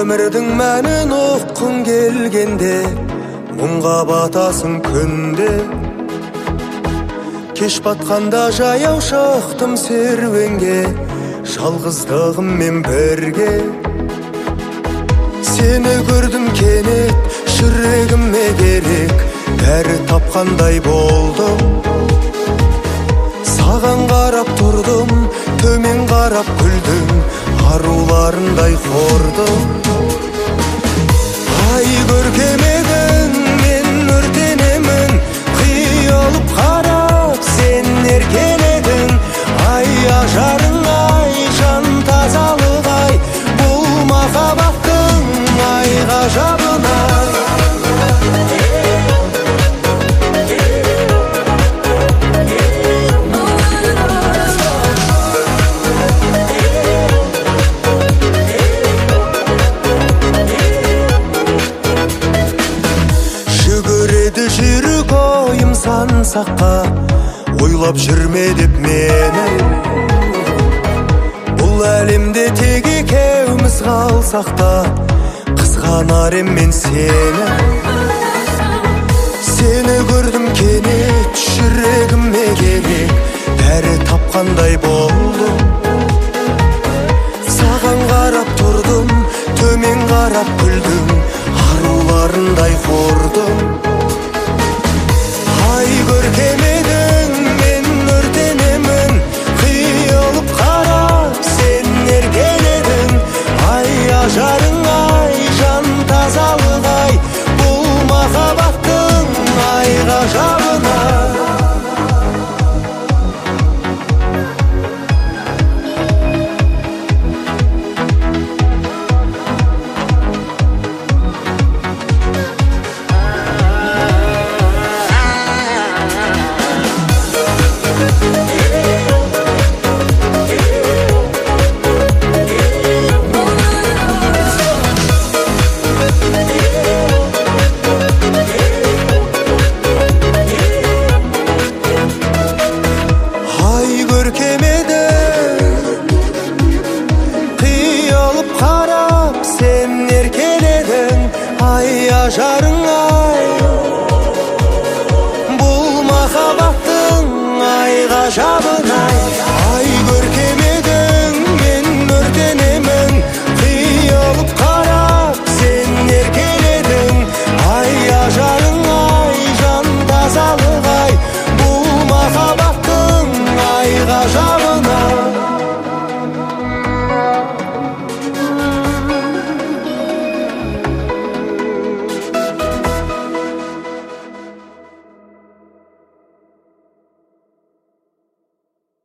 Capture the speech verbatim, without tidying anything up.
өмірдің мәнін ұққың келгенде, мұңға батасың күнде. Кеш батқанда жаяу шықтым серуенге, жалғыздығыммен бірге. Сені көрдім кенет, жүрегіме керек, дәрі тапқандай болдым. Саған қарап тұрдым, төмен қарап күлдім, аруларындай қордым. Ай көркем едің, мен өртенемін, қиылып қарап сен еркеледің. Ай ажарың ай, жан тазалық ай, бұл махаббаттың ай ғажабын ай. Жүрек ойым сан саққа, ойлап жүрме деп мені. Бұл әлемде тек екеуміз қалсақ та, қызғанар ем мен сені. Сені көрдім кенет, жүрегіме керек, дәрі тапқандай болдым. Саған қарап тұрдым, төмен қарап күлдім, аруларындай қордым. Ай көркем едің, мен өртенемін, қиылып қарап сен еркеледің. Ай ажарың ай, жан тазалық ай, бұл махаббаттың ай ғажабын ай. Ажарың ай, бұл махаббаттың ай ғажабын ай.